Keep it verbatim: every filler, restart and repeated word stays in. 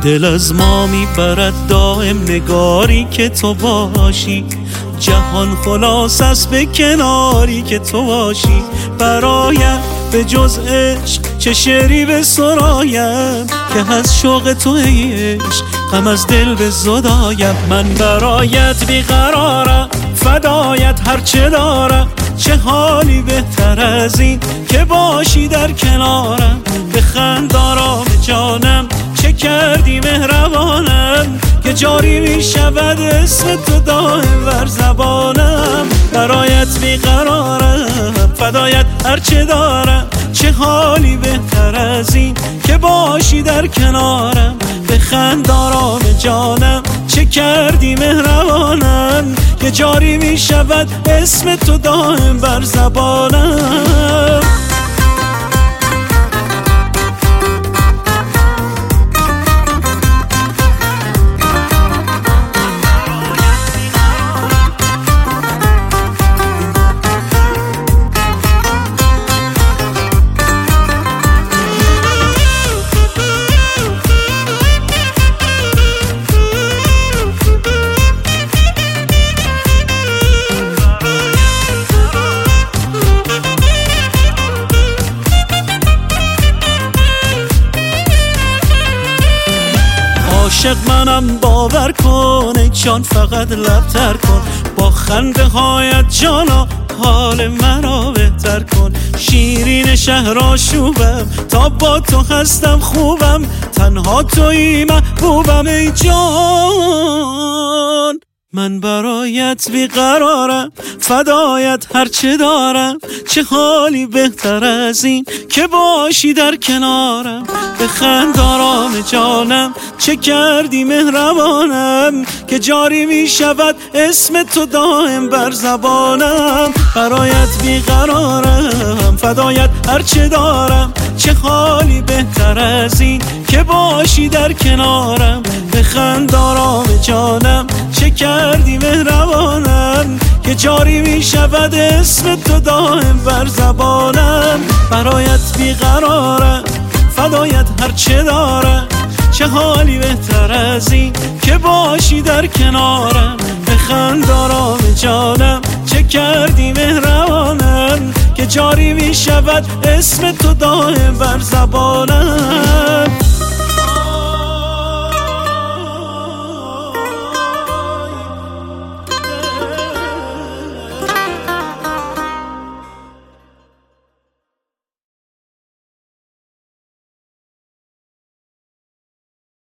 دل از ما میبرد دائم نگاری که تو باشی، جهان خلاص است به کناری که تو باشی. برایم به جز عشق چه شعری به سرایم، که از شوق تو ای عشق غم از دل به زدایم. من برایت بیقرارم، فدایت هرچه دارم، چه حالی بهتر از این که باشی در کنارم. بخند آرام جانم، چه کردی مهربانم، که جاری می شود اسم تو دائم بر زبانم. برایت بیقرارم، فدایت هرچه دارم، چه حالی بهتر از این که باشی در کنارم. بخند آرام جانم، چه کردی مهربانم، که جاری می شود اسم تو دائم بر زبانم. عاشق منم باور کن ای جان، فقط لبتر کن با خنده هایت جانا، حال مرا بهتر کن. شیرین شهر آشوبم، تا با تو هستم خوبم، تنها تویی محبوبم ای جان. من برایت بیقرارم، فدایت هرچه دارم، چه حالی بهتر از این که باشی در کنارم. بخند آرام جانم، چه کردی مهربانم، که جاری می شود اسم تو دائم بر زبانم. برایت بیقرارم، فدایت هرچه دارم، چه حالی بهتر از این که باشی در کنارم. بخند آرام جانم، چه کردی مهربانم، که جاری می شود اسم تو دائم بر زبانم. برایت بیقرارم، فدایت هرچه دارم، چه حالی بهتر از این که باشی در کنارم. بخند آرام جانم، چه کردی مهربانم، که جاری می شود اسم تو دائم بر زبانم.